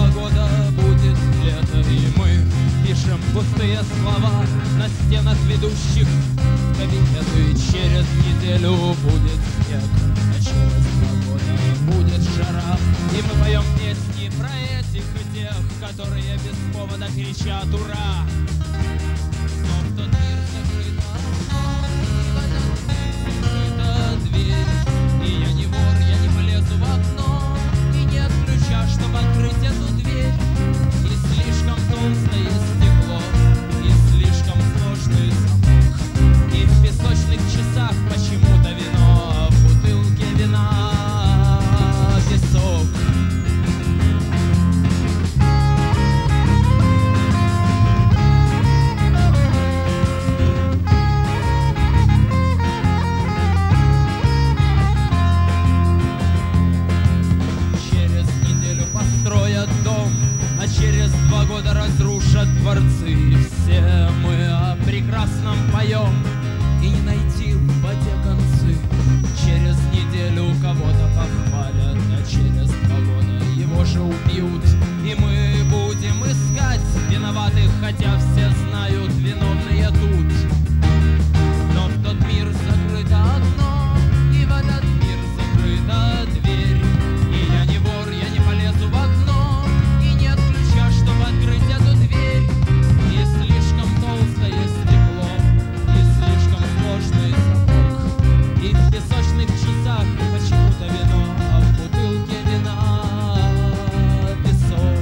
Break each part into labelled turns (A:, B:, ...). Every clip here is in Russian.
A: года будет лето, и мы пишем пустые слова на стенах ведущих в кабинеты. Через неделю будет снег, а через 2 года будет жара. И мы поем песни про этих и тех, которые без повода кричат «Ура!». Но в тот мир закрыто окно, и в этот мир закрыта дверь. И я не вор, я не полезу в окно, и нет ключа, чтобы открыть эту дверь. И слишком толстое стекло, и слишком сложный замок. И в песочных часах почему-то вино, в бутылке вина песок. Через неделю построят дом, а через 2 года разрушат дворцы. И все мы о прекрасном поем, и не найти в воде концы. Через неделю кого-то похвалят, а через 2 года его же убьют. И мы будем искать виноватых, хотя все знают, виновные тут. Но в тот мир закрыто окно, и в этот мир закрыта дверь. И я не вор, я не полезу в окно, и нет ключа, чтобы открыть эту дверь. И слишком толстое стекло, и слишком сложный замок. И в песочных часах почему-то вино, а в бутылке вина песок.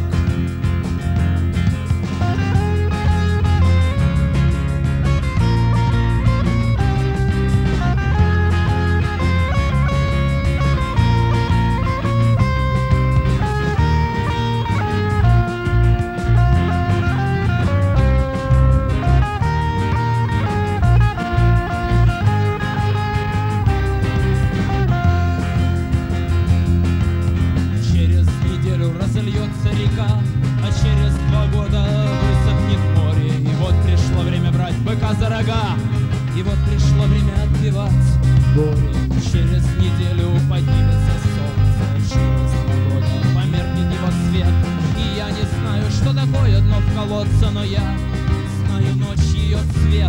A: Через неделю разольется река, а через 2 года высохнет море. И вот пришло время брать быка за рога, и вот пришло время отбивать горе. Через неделю поднимется солнце, а через 2 года померкнет его свет. И я не знаю, что такое дно в колодце, но я знаю ночь, ее цвет.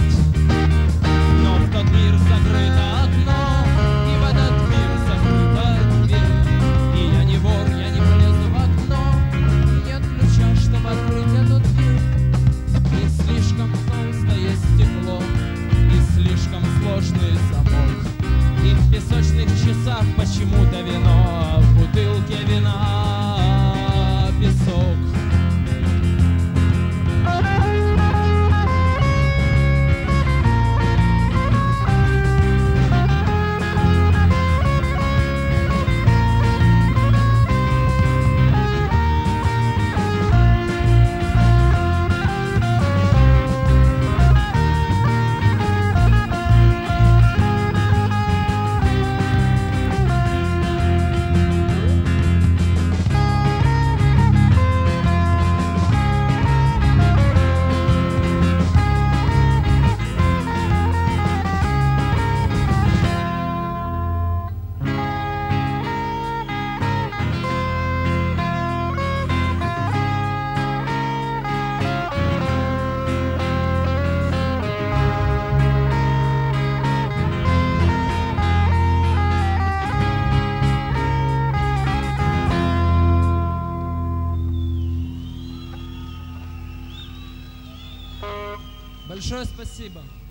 A: Но в тот мир закрыто окно, и в этот мир закрыта дверь. И я не вор, я не полезу в окно, и нет ключа, чтобы открыть эту дверь. И слишком толстое стекло, и слишком сложный замок. И в песочных часах почему-то вино, а в бутылке вина песок. Большое спасибо.